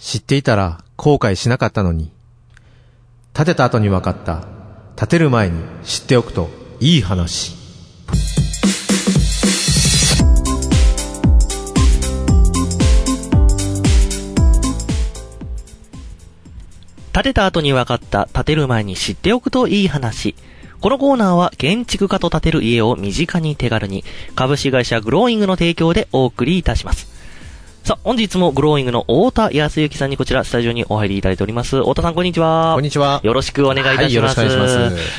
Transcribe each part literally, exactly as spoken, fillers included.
知っていたら後悔しなかったのに。建てた後に分かった。建てる前に知っておくといい話。 建てた後に分かった。建てる前に知っておくといい話。このコーナーは建築家と建てる家を身近に手軽に、株式会社グローイングの提供でお送りいたします。さあ、本日もグローイングの太田康之さんにこちらスタジオにお入りいただいております。太田さん、こんにちは。 こんにちは。 よろしくお願いいたします。はい、よろしくお願いします。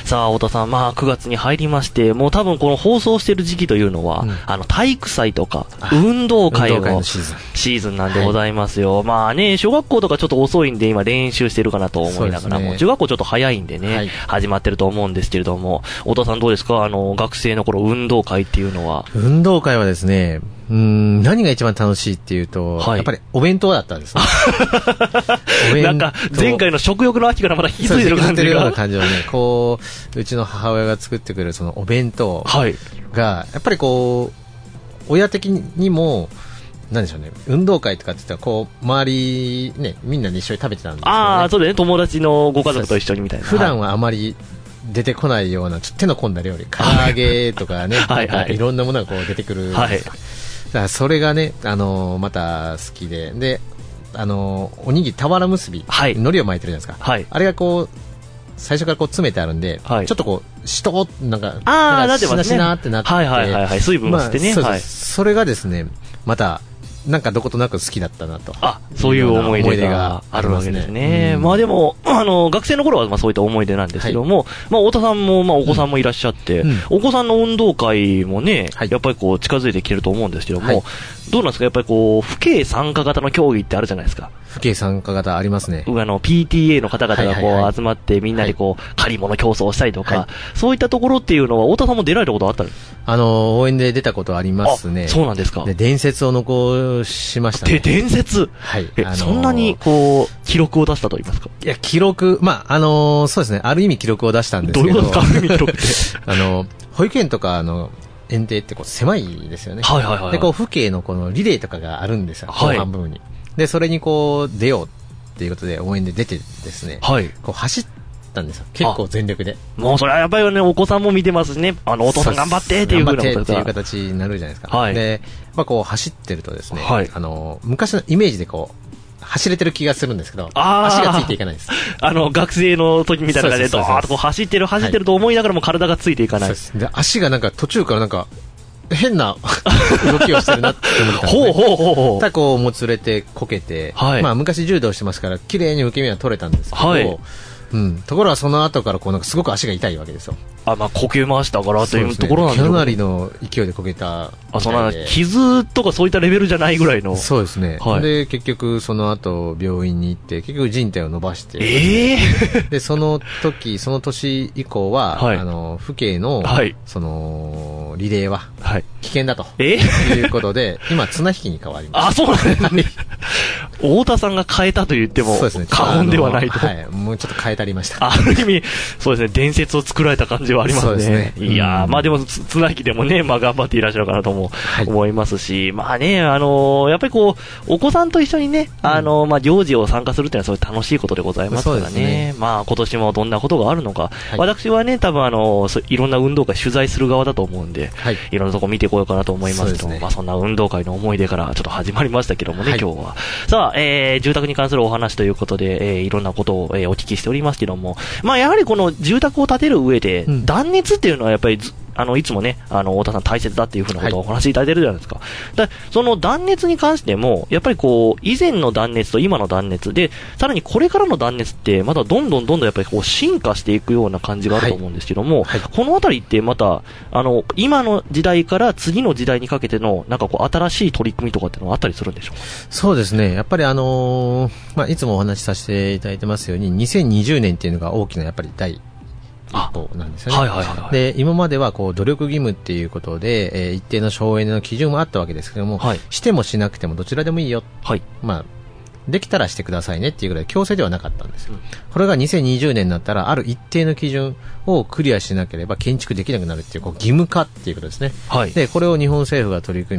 さあ、太田さん、まあくがつに入りまして、もう多分この放送している時期というのは、うん、あの体育祭とか運動会のシーズンなんでございますよ。はい、まあね、小学校とかちょっと遅いんで今練習してるかなと思いながらも、ね、中学校ちょっと早いんでね、はい、始まってると思うんですけれども、太田さんどうですか？あの学生の頃運動会っていうのは。 運動会はですね、うーん、何が一番楽しいっていうと、はい、やっぱりお弁当だったんですね。 なんか前回の食欲の秋からまだ引き継いでる感じが。引き継いでるような感じをね、こう、うちの母親が作ってくれるそのお弁当が、やっぱりこう、親的にも、なんでしょうね、運動会とかって言ったら、こう、周り、ね、みんなで一緒に食べてたんですよね。 ああ、そうだね、友達のご家族と一緒にみたいな。 普段はあまり、出てこないようなちょっと手の込んだ料理、唐揚げとかね、はいはい、いろんなものがこう出てくるんですよ。はい、だからそれがね、あのー、また好きで、で、あのー、おにぎり俵結び、はい、海苔を巻いてるじゃないですか。はい、あれがこう最初からこう詰めてあるんで、はい、ちょっとこうしとなんかあなんかしなしなってなって、 はいはいはいはい、水分を吸ってね、 まあ、 はい、 それがですね、またなんかどことなく好きだったなと。 あ、そういう思い出があるわけですね。うん、まあでも、あの、学生の頃はまあそういった思い出なんですけども、はい、まあ太田さんもまあお子さんもいらっしゃって、うん、お子さんの運動会もね、はい、やっぱりこう近づいてきてると思うんですけども、はい、どうなんですか？やっぱりこう、父兄参加型の競技ってあるじゃないですか。 父兄参加型ありますね。 あの、ピーティーエー の方々がこう集まってみんなでこう、借り物競争をしたりとか、はい、そういったところっていうのは太田さんも出られたことあったんですか？ あの、応援で出たことありますね。 そうなんですか。 で、伝説を残しましたね。 で、伝説？はい。え、あのー、そんなにこう、記録を出したと言いますか？ いや、記録、まあ、あのー、そうですね、ある意味記録を出したんですけど。 どういうことですか？ある意味記録って。 あの、保育園とか、あの、園庭ってこう狭いですよね。 はいはいはい、はい。 で、こう、父兄のこのリレーとかがあるんですよ。後半部分に。で、それにこう、出ようっていうことで応援で出てですね。はい。こう、走ったんですよ。結構全力で。 もうそれはやっぱりね、お子さんも見てますしね。あの、お父さん頑張ってっていう風なこと頑張ってっていう形になるじゃないですか。はい。で、まあこう、走ってるとですね。はい。あの、昔のイメージでこう、走れてる気がするんですけど、足がついていかないです。 あの、学生の時みたいな感じで、ドーッとこう走ってる、走ってると思いながらも体がついていかない。そうです。 で、足がなんか途中からなんか、変な動きをしてるなって思ったんですね。 ほうほうほうほう。 ただこう、もつれてこけて、はい、まあ昔柔道してますから、綺麗に受け身は取れたんですけど、はい、うん。ところがその後からこうなんかすごく足が痛いわけですよ。 あ、まあ、こけましたからというところなんですね。かなりの勢いでこけた。 あ、そんな、傷とかそういったレベルじゃないぐらいの。 そうですね。はい、で、結局その後病院に行って、結局靭帯を伸ばして。 ええー、 で、その時、その年以降は、はい、あの、父兄の、はい、その、リレーは、はい、危険だと。えー、いうことで、今、綱引きに変わりました。 あ、そうなんですね。太田さんが変えたと言っても、過言ではないと。 はい。もうちょっと変えたりました。 ある意味、そうですね、伝説を作られた感じはありますね。そうですね。いやー、うん、まあでも、つ、綱引きでもね、まあ頑張っていらっしゃるかなとも思いますし、はい、まあね、あのー、やっぱりこう、お子さんと一緒にね、あのー、まあ行事を参加するっていうのはそういう楽しいことでございますからね。ね、まあ今年もどんなことがあるのか、はい、私はね、多分あのー、いろんな運動会取材する側だと思うんで、はい、いろんなとこ見てこようかなと思いますけども、ね、まあそんな運動会の思い出からちょっと始まりましたけどもね、はい、今日は。さあ、えー、住宅に関するお話ということで、えー、いろんなことを、えー、お聞きしておりますけども、まあやはりこの住宅を建てる上で、うん、断熱っていうのはやっぱりずあのいつもね、あの太田さん大切だっていうふうなことをお話しいただいてるじゃないですか。だその断熱に関してもやっぱりこう以前の断熱と今の断熱で、さらにこれからの断熱ってまだどんどんどんどんやっぱりこう進化していくような感じがあると思うんですけども、はいはい、このあたりってまたあの今の時代から次の時代にかけてのなんかこう新しい取り組みとかっていうのはあったりするんでしょうか。 そうですね。やっぱりあのー、まあいつもお話しさせていただいてますように、にせんにじゅうねんっていうのが大きなやっぱり第一歩なんですよね。はいはいはいはい、で今まではこう努力義務っていうことで、えー、一定の省エネの基準もあったわけですけども、はい、してもしなくてもどちらでもいいよ、はい、まあできたらしてくださいねっていうぐらい強制ではなかったんですよ、うん、これがにせんにじゅうねんになったらある一定の基準をクリアしなければ建築できなくなるっていう、こう義務化っていうことですね、はい、でこれを日本政府が取り組み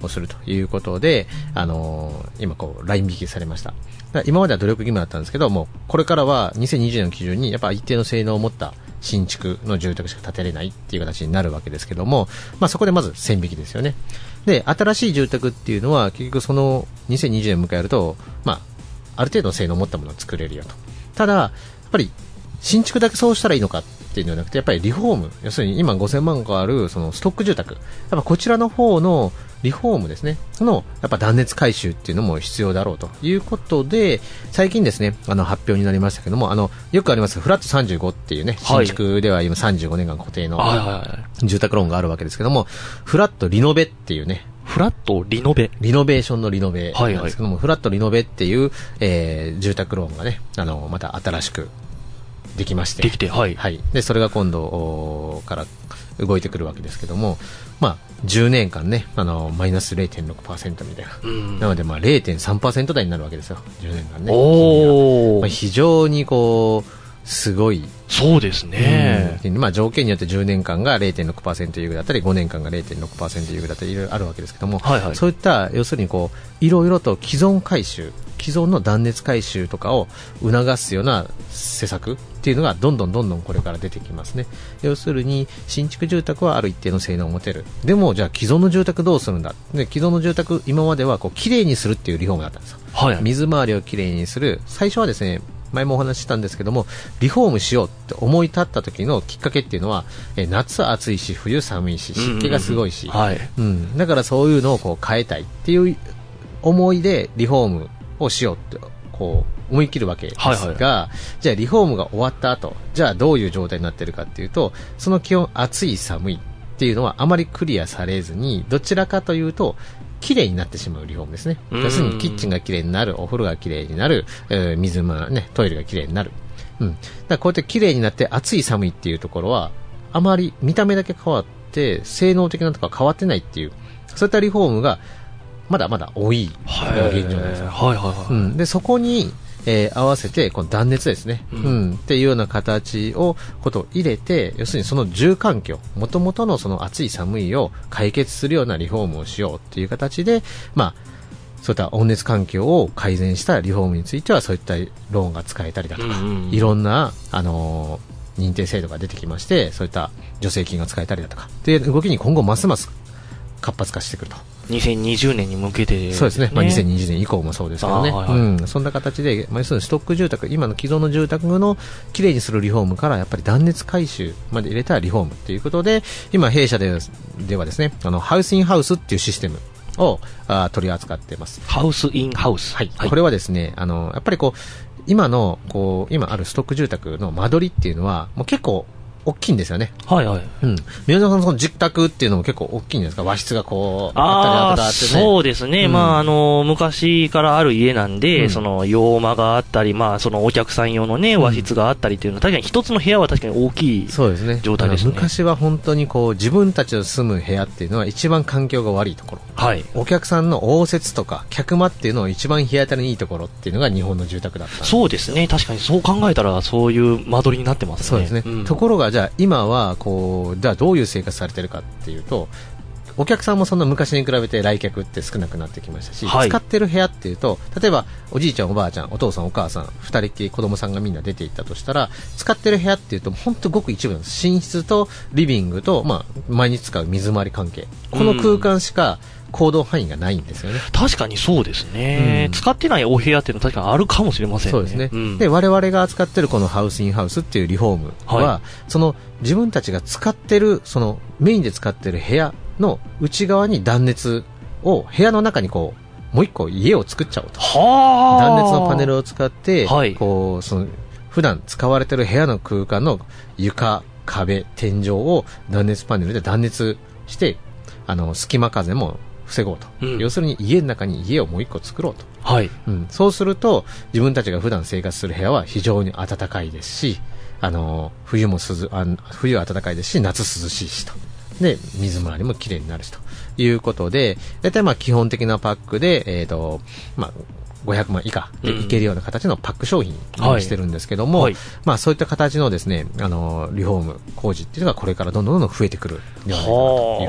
をするということで、あのー、今こうライン引きされました。だから今までは努力義務だったんですけども、これからはにせんにじゅうねんの基準にやっぱ一定の性能を持った新築の住宅しか建てれないっていう形になるわけですけども、まあ、そこでまず線引きですよね。で、新しい住宅っていうのは結局そのにせんにじゅうねんを迎えると、まあ、ある程度の性能を持ったものを作れるよと。ただやっぱり新築だけそうしたらいいのかっていうのではなくて、やっぱりリフォーム、要するに今ごせんまん個あるそのストック住宅、やっぱこちらの方のリフォームですね、そのやっぱ断熱改修っていうのも必要だろうということで、最近ですね、あの発表になりましたけども、あのよくありますフラットさんじゅうごっていうね、新築では今さんじゅうごねんかん固定の住宅ローンがあるわけですけども、フラットリノベっていうね、 フラットリノベリノベーションのリノベなんですけども、はいはい、フラットリノベっていう、えー、住宅ローンがね、あのまた新しくできまして、 できて、はい、 はい、でそれが今度から動いてくるわけですけども、まあ、じゅうねんかんね、あのマイナス れいてんろくパーセント みたいな、うん、なのでまあ れいてんさんパーセント 台になるわけですよ、じゅうねんかんね。お、まあ、非常にこうすごい、 そうですね、 うん、まあ、条件によってじゅうねんかんが れいてんろくパーセント 優遇だったりごねんかんが れいてんろくパーセント 優遇だったりいろいろあるわけですけども、はいはい、そういった要するにこういろいろと既存改修、既存の断熱改修とかを促すような施策っていうのがどんどんどんどんこれから出てきますね。要するに新築住宅はある一定の性能を持てる。でもじゃあ既存の住宅どうするんだ。で既存の住宅今まではこうきれいにするっていうリフォームだったんですよ、はい、水回りをきれいにする。最初はですね、前もお話ししたんですけども、リフォームしようって思い立った時のきっかけっていうのは、え夏暑いし冬寒いし湿気がすごいし、うんうんうん、はい、うん、だからそういうのをこう変えたいっていう思いでリフォームをしようってこう思い切るわけですが、はいはい、じゃあリフォームが終わった後、じゃあどういう状態になっているかっていうと、その気温暑い寒いっていうのはあまりクリアされずに、どちらかというと綺麗になってしまうリフォームですね。要するにキッチンが綺麗になる、お風呂が綺麗になる、えー、水もね、トイレが綺麗になる、うん、だからこうやって綺麗になって暑い寒いっていうところはあまり見た目だけ変わって性能的なところは変わってないっていう、そういったリフォームがまだまだ多い現状です。はいはいはい、うん、でそこに、えー、合わせてこの断熱ですね、うんうん、っていうような形をことを入れて、要するにその住環境、もともとのその暑い寒いを解決するようなリフォームをしようっていう形で、まあそういった温熱環境を改善したリフォームについてはそういったローンが使えたりだとか、うんうん、いろんな、あのー、認定制度が出てきまして、そういった助成金が使えたりだとかっていう動きに今後ますます活発化してくると。 にせんにじゅうねんに向けて、ね、 そうですね、まあ、にせんにじゅうねん以降もそうですけどね、はいはい、うん、そんな形で、まあ、要するにストック住宅、今の既存の住宅のきれいにするリフォームからやっぱり断熱改修まで入れたリフォームということで、今弊社で、ではですね、あのハウスインハウスっていうシステムをあ取り扱っています。 ハウスインハウス、 はいはい、これはですね、あのやっぱりこう今のこう今あるストック住宅の間取りっていうのはもう結構大きいんですよね。はいはい。うん。宮沢さんのその実宅っていうのも結構大きいんですか。和室がこうあったりあったりってね。 そうですね。うん、まああの昔からある家なんで、うん、その洋間があったり、まあそのお客さん用のね和室があったりっていうのは、確かに一つの部屋は確かに大きい状態ですね。そうですね。 昔は本当にこう自分たちの住む部屋っていうのは一番環境が悪いところ。はい。お客さんの応接とか客間っていうのを一番日当たりにいいところっていうのが日本の住宅だった。 そうですね。確かにそう考えたらそういう間取りになってますね。 そうですね。うん、ところがじゃあ今はこうじゃあどういう生活されてるかっていうと、お客さんもそんな昔に比べて来客って少なくなってきましたし、はい、使ってる部屋っていうと、例えばおじいちゃんおばあちゃんお父さんお母さんふたりっきり子供さんがみんな出ていったとしたら、使ってる部屋っていうと本当ごく一部なんです。寝室とリビングと、まあ、毎日使う水回り関係、この空間しか行動範囲がないんですよね。 確かにそうですね、うん、使ってないお部屋っていうのは確かにあるかもしれませんね。 そうですね、うん、で我々が扱ってるこのハウスインハウスっていうリフォームは、はい、その自分たちが使ってるそのメインで使ってる部屋の内側に断熱を部屋の中にこうもう一個家を作っちゃおうと。は断熱のパネルを使って、はい、こうその普段使われてる部屋の空間の床壁天井を断熱パネルで断熱して、あの隙間風も防ごうと、うん、要するに家の中に家をもう一個作ろうと、はい、うん、そうすると自分たちが普段生活する部屋は非常に暖かいですし、あの冬も涼あ冬は暖かいですし夏涼しいしと、で水回りもきれいになるしということで、だいたいまあ基本的なパックで、えーとまあ、ごひゃくまん以下でいけるような形のパック商品にしてるんですけども、はいはい、まあ、そういった形のですね、あのリフォーム工事っていうのがこれからどんどんどんどん増えてくるんではないかなというふうに思います。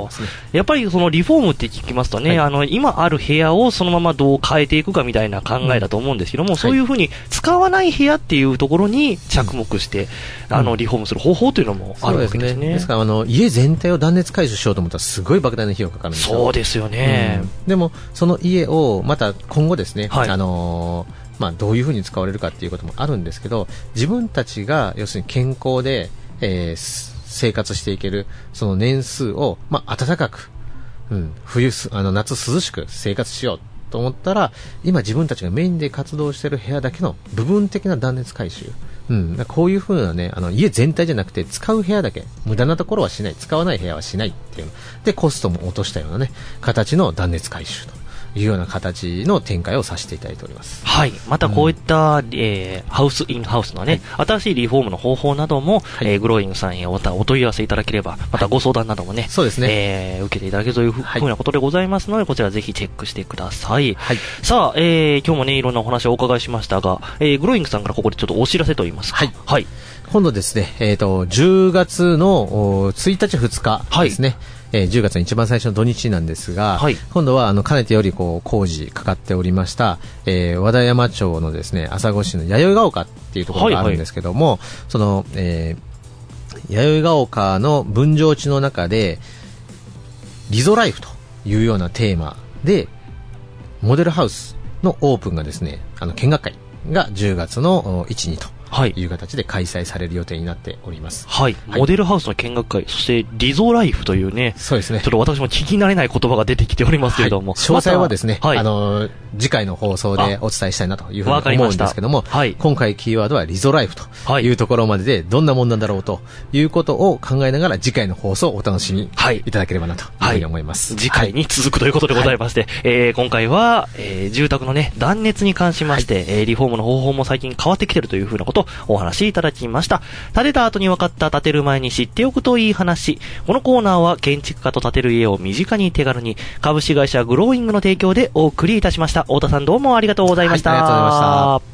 いますね。 やっぱりそのリフォームって聞きますとね、はい、あの今ある部屋をそのままどう変えていくかみたいな考えだと思うんですけども、うん、そういうふうに使わない部屋っていうところに着目して、うん、あのリフォームする方法というのもあるわけですね。 そうですね。ですからあの家全体を断熱改修しようと思ったらすごい莫大な費用かかるんですよ。 そうですよね、 うん、でもその家をまた今後ですね、はい、あのーまあ、どういうふうに使われるかっていうこともあるんですけど、自分たちが要するに健康で、えー、生活していけるその年数を、まあ、暖かく、うん、冬あの夏涼しく生活しようと思ったら、今自分たちがメインで活動している部屋だけの部分的な断熱改修、うん、こういうふうなね、あの家全体じゃなくて使う部屋だけ、無駄なところはしない、使わない部屋はしないっていうでコストも落としたようなね形の断熱改修というような形の展開をさせていただいております。 はい。またこういった、うん、えー、ハウスインハウスのね、はい、新しいリフォームの方法なども、はい、えー、グローイングさんへまたお問い合わせいただければ、またご相談などもね、はい、そうですね、えー、受けていただけるというふうなことでございますので、こちらぜひチェックしてください。はい。さあ、えー、今日もね、いろんなお話をお伺いしましたが、えー、グローイングさんからここでちょっとお知らせといいますか。はい。はい。 今度ですね、えっと、じゅうがつのついたちふつかですね、はい、えー、じゅうがつの一番最初の土日なんですが、はい、今度はあのかねてよりこう工事かかっておりました、えー、和田山町のですね朝来市の弥生ヶ丘っていうところがあるんですけども、はいはい、その、えー、弥生ヶ丘の分譲地の中でリゾライフというようなテーマでモデルハウスのオープンがですね、あの見学会がじゅうがつのいち、にとはい、いう形で開催される予定になっております。 はい。はい、モデルハウスの見学会、そしてリゾライフというね、 そうですね。 ちょっと私も聞き慣れない言葉が出てきておりますけれども、 はい、詳細はですね、ま、はい、あの次回の放送でお伝えしたいなというふうに思うんですけども、はい、今回キーワードはリゾライフというところまででどんなもんなんだろうということを考えながら次回の放送をお楽しみいただければなというふうに思います。 はい、次回に続くということでございまして、はい、えー、今回は、えー、住宅のね断熱に関しまして、はい、えー、リフォームの方法も最近変わってきているというふうなことをお話しいただきました。いただきました。建てた後に分かった建てる前に知っておくといい話。このコーナーは建築家と建てる家を身近に手軽に株式会社グローイングの提供でお送りいたしました。太田さんどうもありがとうございました。 はい、ありがとうございました。